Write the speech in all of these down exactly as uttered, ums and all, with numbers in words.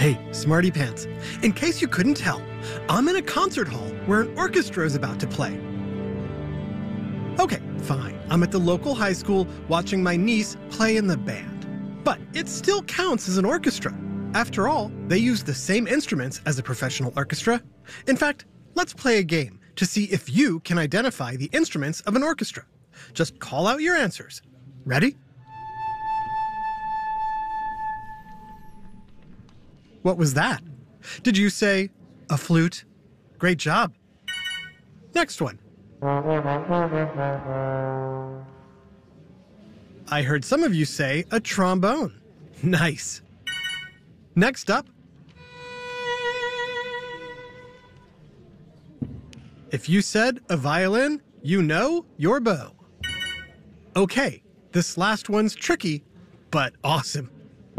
Hey, Smarty Pants. In case you couldn't tell, I'm in a concert hall where an orchestra is about to play. Okay, fine. I'm at the local high school watching my niece play in the band. But it still counts as an orchestra. After all, they use the same instruments as a professional orchestra. In fact, let's play a game to see if you can identify the instruments of an orchestra. Just call out your answers. Ready? What was that? Did you say a flute? Great job. Next one. I heard some of you say a trombone. Nice. Next up. If you said a violin, you know your bow. Okay, this last one's tricky, but awesome.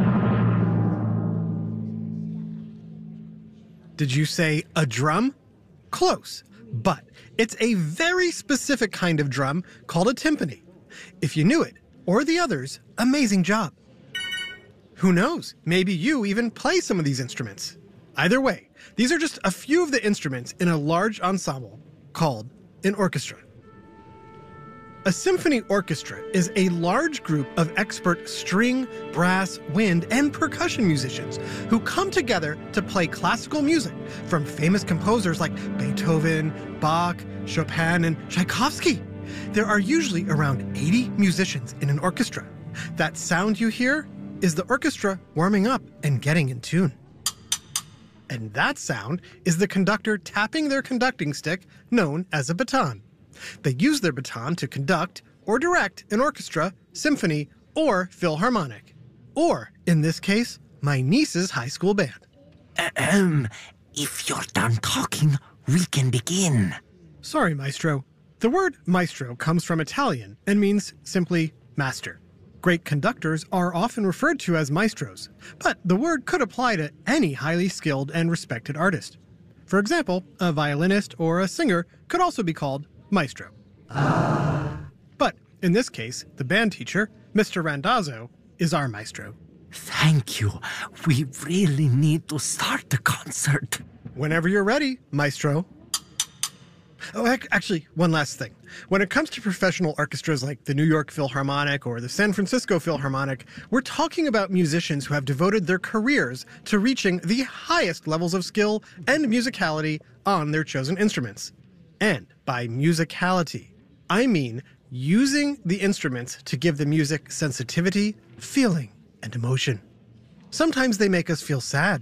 Did you say a drum? Close, but it's a very specific kind of drum called a timpani. If you knew it, or the others, amazing job. Who knows, maybe you even play some of these instruments. Either way, these are just a few of the instruments in a large ensemble called an orchestra. A symphony orchestra is a large group of expert string, brass, wind, and percussion musicians who come together to play classical music from famous composers like Beethoven, Bach, Chopin, and Tchaikovsky. There are usually around eighty musicians in an orchestra. That sound you hear is the orchestra warming up and getting in tune. And that sound is the conductor tapping their conducting stick, known as a baton. They use their baton to conduct or direct an orchestra, symphony, or philharmonic. Or, in this case, my niece's high school band. Um, if you're done talking, we can begin. Sorry, maestro. The word maestro comes from Italian and means simply master. Great conductors are often referred to as maestros, but the word could apply to any highly skilled and respected artist. For example, a violinist or a singer could also be called maestro. But in this case, the band teacher, Mister Randazzo, is our maestro. Thank you. We really need to start the concert. Whenever you're ready, maestro. Oh, ac- actually, one last thing. When it comes to professional orchestras like the New York Philharmonic or the San Francisco Philharmonic, we're talking about musicians who have devoted their careers to reaching the highest levels of skill and musicality on their chosen instruments. And by musicality, I mean using the instruments to give the music sensitivity, feeling, and emotion. Sometimes they make us feel sad.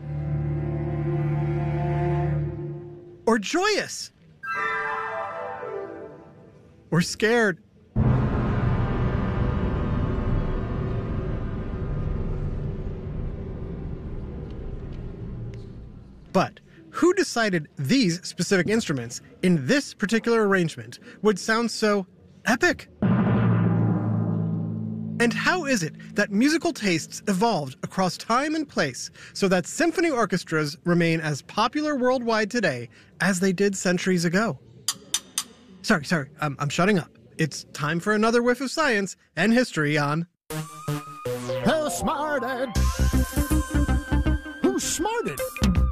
Or joyous. Or scared. But who decided these specific instruments in this particular arrangement would sound so epic? And how is it that musical tastes evolved across time and place so that symphony orchestras remain as popular worldwide today as they did centuries ago? Sorry, sorry, I'm, I'm shutting up. It's time for another whiff of science and history on... Who smarted? Who smarted?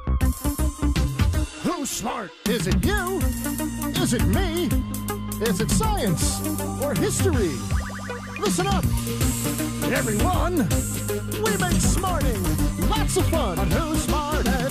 Who's smart? Is it you? Is it me? Is it science or history? Listen up, everyone. We make smarting lots of fun on Who Smarted.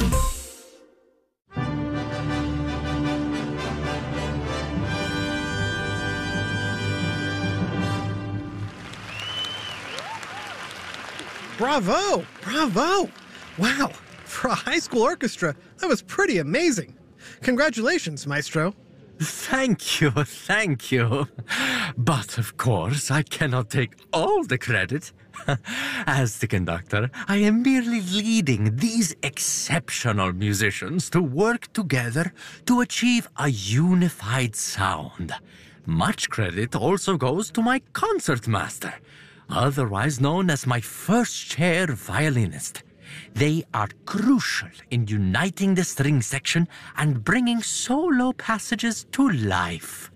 Bravo! Bravo! Wow! For a high school orchestra, that was pretty amazing. Congratulations, maestro. Thank you, thank you. But of course, I cannot take all the credit. As the conductor, I am merely leading these exceptional musicians to work together to achieve a unified sound. Much credit also goes to my concertmaster, otherwise known as my first-chair violinist. They are crucial in uniting the string section and bringing solo passages to life.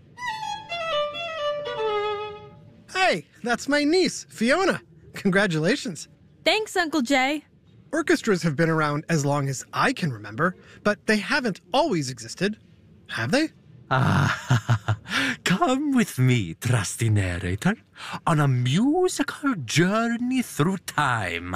Hey, that's my niece, Fiona. Congratulations. Thanks, Uncle Jay. Orchestras have been around as long as I can remember, but they haven't always existed, have they? Ah, come with me, trusty narrator, on a musical journey through time.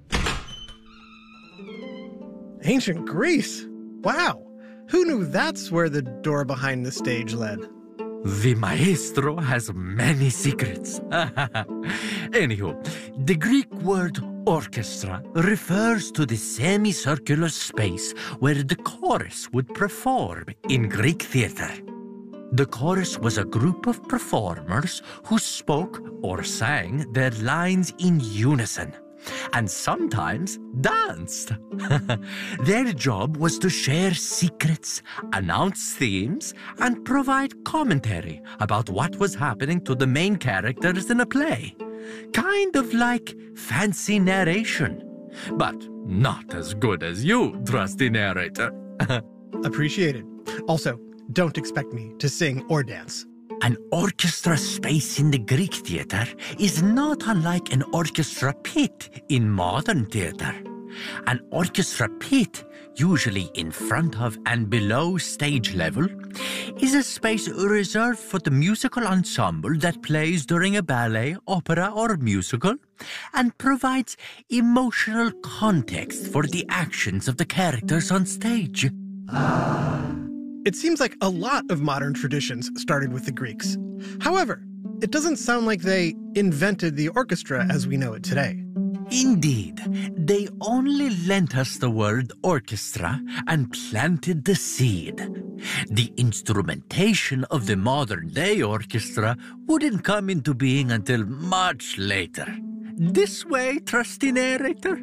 Ancient Greece? Wow! Who knew that's where the door behind the stage led? The maestro has many secrets. Anywho, the Greek word orchestra refers to the semicircular space where the chorus would perform in Greek theater. The chorus was a group of performers who spoke or sang their lines in unison, and sometimes danced. Their job was to share secrets, announce themes, and provide commentary about what was happening to the main characters in a play. Kind of like fancy narration, but not as good as you, trusty narrator. Appreciated. Also, don't expect me to sing or dance. An orchestra space in the Greek theater is not unlike an orchestra pit in modern theater. An orchestra pit, usually in front of and below stage level, is a space reserved for the musical ensemble that plays during a ballet, opera, or musical, and provides emotional context for the actions of the characters on stage. It seems like a lot of modern traditions started with the Greeks. However, it doesn't sound like they invented the orchestra as we know it today. Indeed, they only lent us the word orchestra and planted the seed. The instrumentation of the modern-day orchestra wouldn't come into being until much later. This way, trusty narrator.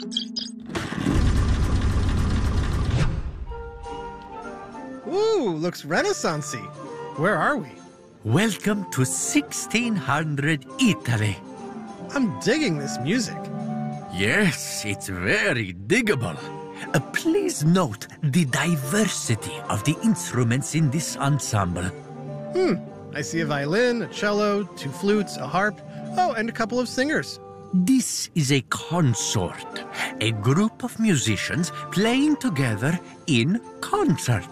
Ooh, looks Renaissance-y. Where are we? Welcome to sixteen hundred Italy. I'm digging this music. Yes, it's very diggable. Uh, please note the diversity of the instruments in this ensemble. Hmm, I see a violin, a cello, two flutes, a harp, oh, and a couple of singers. This is a consort, a group of musicians playing together in concert.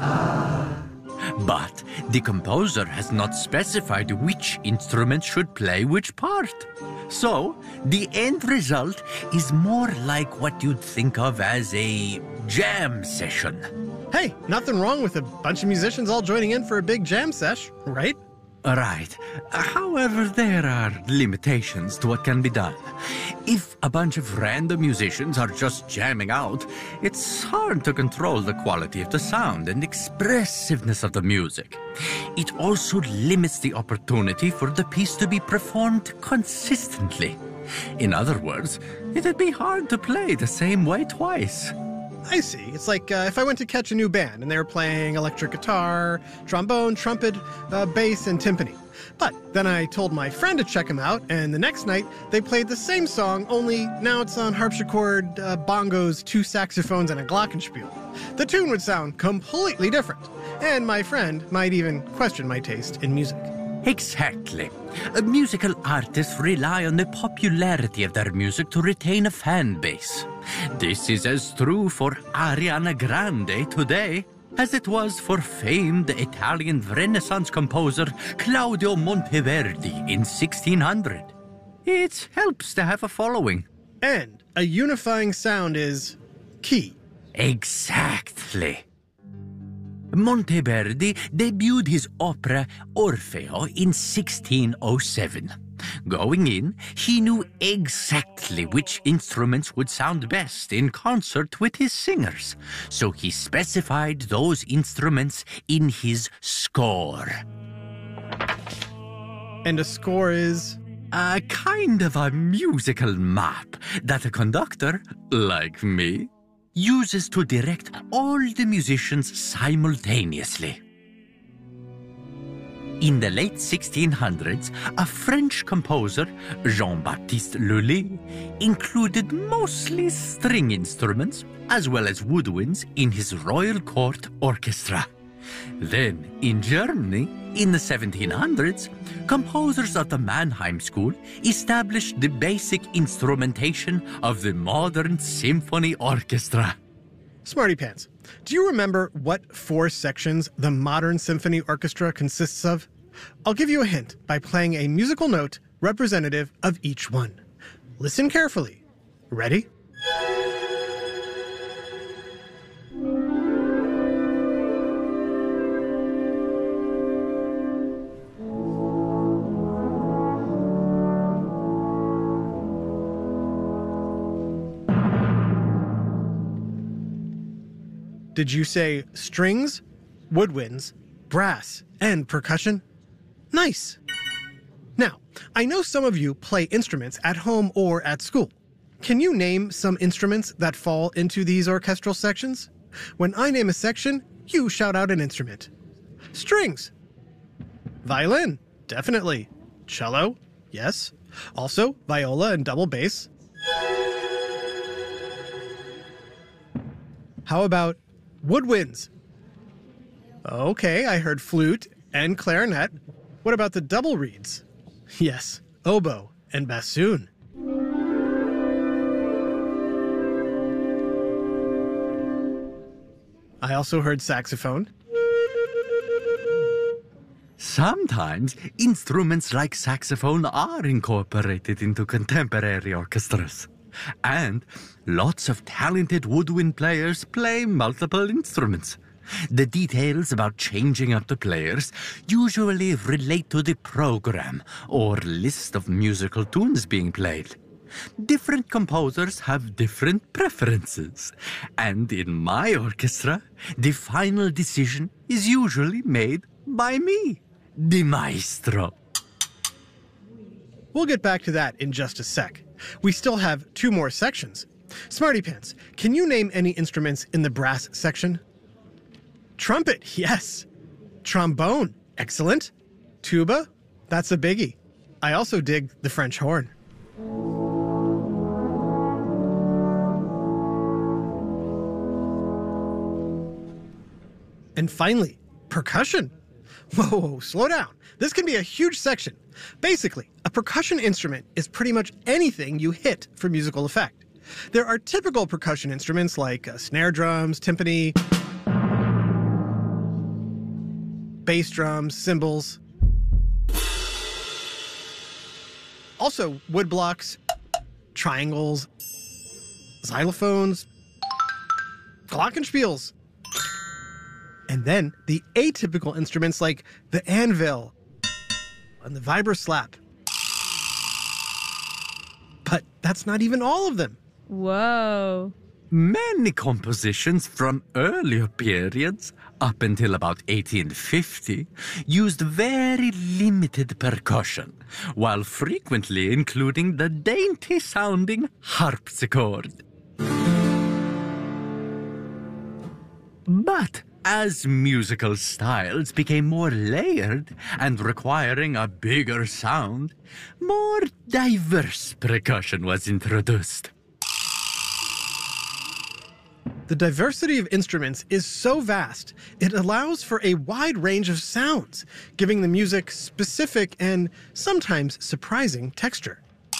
But the composer has not specified which instrument should play which part. So, the end result is more like what you'd think of as a jam session. Hey, nothing wrong with a bunch of musicians all joining in for a big jam sesh, right? Right. However, there are limitations to what can be done. If a bunch of random musicians are just jamming out, it's hard to control the quality of the sound and expressiveness of the music. It also limits the opportunity for the piece to be performed consistently. In other words, it'd be hard to play the same way twice. I see. It's like uh, if I went to catch a new band and they were playing electric guitar, trombone, trumpet, uh, bass, and timpani. But then I told my friend to check them out, and the next night they played the same song, only now it's on harpsichord, uh, bongos, two saxophones, and a glockenspiel. The tune would sound completely different, and my friend might even question my taste in music. Exactly. Uh, musical artists rely on the popularity of their music to retain a fan base. This is as true for Ariana Grande today as it was for famed Italian Renaissance composer Claudio Monteverdi in sixteen hundred. It helps to have a following. And a unifying sound is key. Exactly. Monteverdi debuted his opera Orfeo in sixteen oh seven. Going in, he knew exactly which instruments would sound best in concert with his singers, so he specified those instruments in his score. And a score is? A kind of a musical map that a conductor, like me, uses to direct all the musicians simultaneously. In the late sixteen hundreds, a French composer, Jean-Baptiste Lully, included mostly string instruments as well as woodwinds in his royal court orchestra. Then, in Germany, in the seventeen hundreds, composers of the Mannheim School established the basic instrumentation of the modern symphony orchestra. Smarty Pants, do you remember what four sections the modern symphony orchestra consists of? I'll give you a hint by playing a musical note representative of each one. Listen carefully. Ready? Did you say strings, woodwinds, brass, and percussion? Nice! Now, I know some of you play instruments at home or at school. Can you name some instruments that fall into these orchestral sections? When I name a section, you shout out an instrument. Strings. Violin, definitely. Cello, yes. Also, viola and double bass. How about woodwinds? Okay, I heard flute and clarinet. What about the double reeds? Yes, oboe and bassoon. I also heard saxophone. Sometimes instruments like saxophone are incorporated into contemporary orchestras. And lots of talented woodwind players play multiple instruments. The details about changing up the players usually relate to the program or list of musical tunes being played. Different composers have different preferences, and in my orchestra, the final decision is usually made by me, the maestro. We'll get back to that in just a sec. We still have two more sections. Smarty Pants, can you name any instruments in the brass section? Trumpet, yes. Trombone, excellent. Tuba, that's a biggie. I also dig the French horn. And finally, percussion. Whoa, whoa, slow down. This can be a huge section. Basically, a percussion instrument is pretty much anything you hit for musical effect. There are typical percussion instruments like uh, snare drums, timpani, bass drums, cymbals. Also, wood blocks, triangles, xylophones, glockenspiels. And then the atypical instruments like the anvil and the vibroslap. But that's not even all of them. Whoa. Many compositions from earlier periods, up until about eighteen fifty, used very limited percussion, while frequently including the dainty-sounding harpsichord. But as musical styles became more layered and requiring a bigger sound, more diverse percussion was introduced. The diversity of instruments is so vast, it allows for a wide range of sounds, giving the music specific and sometimes surprising texture.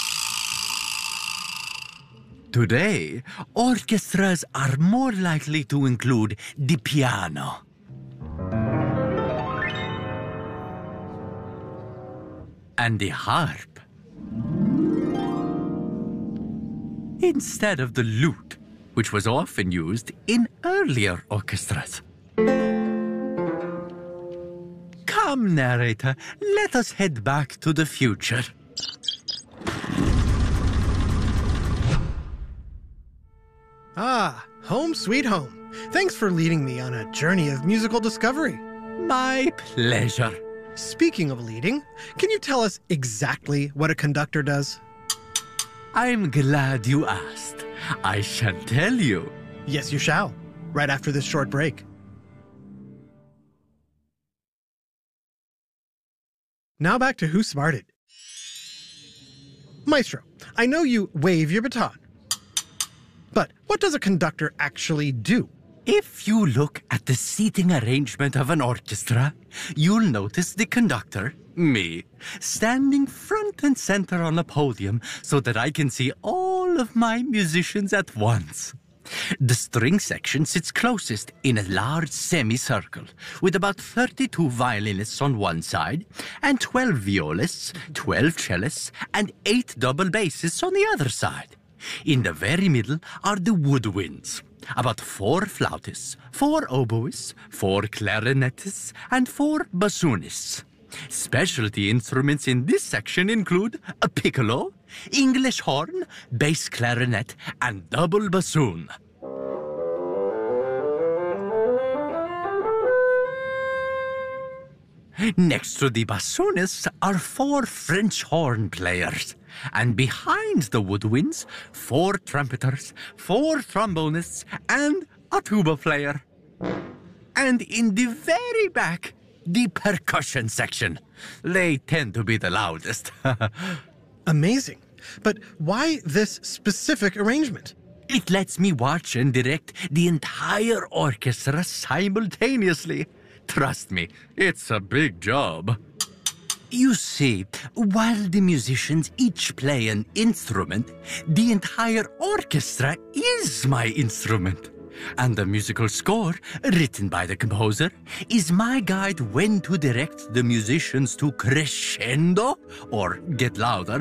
Today, orchestras are more likely to include the piano, and the harp, instead of the lute, which was often used in earlier orchestras. Come, narrator, let us head back to the future. Ah, home sweet home. Thanks for leading me on a journey of musical discovery. My pleasure. Speaking of leading, can you tell us exactly what a conductor does? I'm glad you asked. I shall tell you. Yes, you shall, right after this short break. Now back to Who Smarted. Maestro, I know you wave your baton. But what does a conductor actually do? If you look at the seating arrangement of an orchestra, you'll notice the conductor, me, standing front and center on the podium so that I can see all of my musicians at once. The string section sits closest in a large semicircle with about thirty-two violinists on one side and twelve violists, twelve cellists, and eight double bassists on the other side. In the very middle are the woodwinds, about four flautists, four oboists, four clarinetists, and four bassoonists. Specialty instruments in this section include a piccolo, English horn, bass clarinet, and double bassoon. Next to the bassoonists are four French horn players, and behind the woodwinds, four trumpeters, four trombonists, and a tuba player. And in the very back, the percussion section. They tend to be the loudest. Amazing. But why this specific arrangement? It lets me watch and direct the entire orchestra simultaneously. Trust me, it's a big job. You see, while the musicians each play an instrument, the entire orchestra is my instrument. And the musical score, written by the composer, is my guide when to direct the musicians to crescendo, or get louder,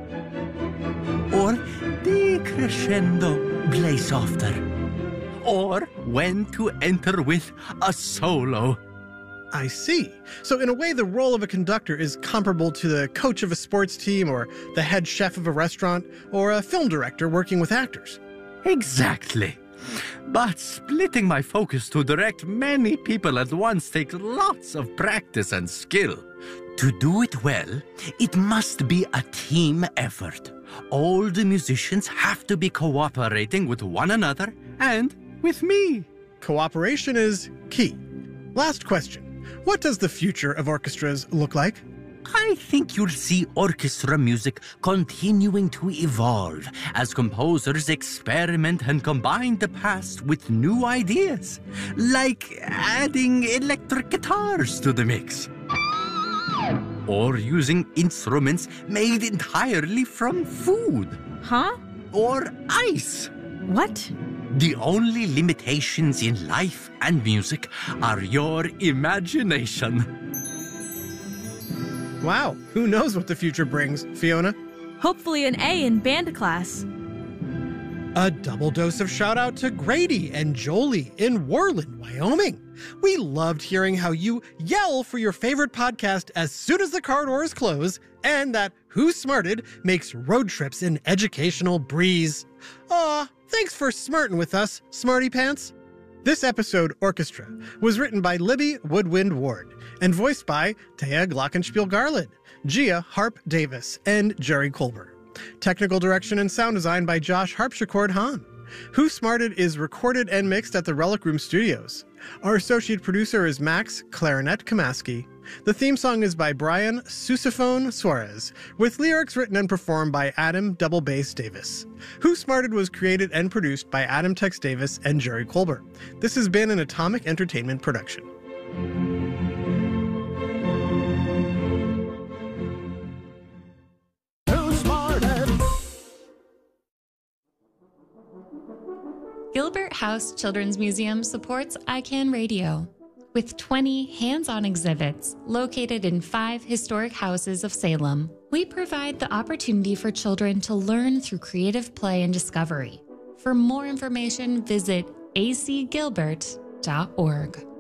or decrescendo, play softer, or when to enter with a solo. I see. So in a way, the role of a conductor is comparable to the coach of a sports team or the head chef of a restaurant or a film director working with actors. Exactly. But splitting my focus to direct many people at once takes lots of practice and skill. To do it well, it must be a team effort. All the musicians have to be cooperating with one another and with me. Cooperation is key. Last question. What does the future of orchestras look like? I think you'll see orchestra music continuing to evolve as composers experiment and combine the past with new ideas, like adding electric guitars to the mix, or using instruments made entirely from food. Huh? Or ice. What? The only limitations in life and music are your imagination. Wow, who knows what the future brings, Fiona? Hopefully an A in band class. A double dose of shout out to Grady and Jolie in Worland, Wyoming. We loved hearing how you yell for your favorite podcast as soon as the car doors close, and that Who Smarted makes road trips an educational breeze. Aw, thanks for smarting with us, Smarty Pants. This episode, Orchestra, was written by Libby Woodwind Ward and voiced by Taya Glockenspiel-Garland, Gia Harp Davis, and Jerry Colbert. Technical direction and sound design by Josh Harpsichord Hahn. Who Smarted is recorded and mixed at the Relic Room Studios. Our associate producer is Max Clarinet Kamaski. The theme song is by Brian Sousaphone Suarez, with lyrics written and performed by Adam Double Bass Davis. Who Smarted was created and produced by Adam Tex Davis and Jerry Colbert. This has been an Atomic Entertainment production. Who Smarted? Gilbert House Children's Museum supports I CAN Radio with twenty hands-on exhibits located in five historic houses of Salem. We provide the opportunity for children to learn through creative play and discovery. For more information, visit a c gilbert dot org.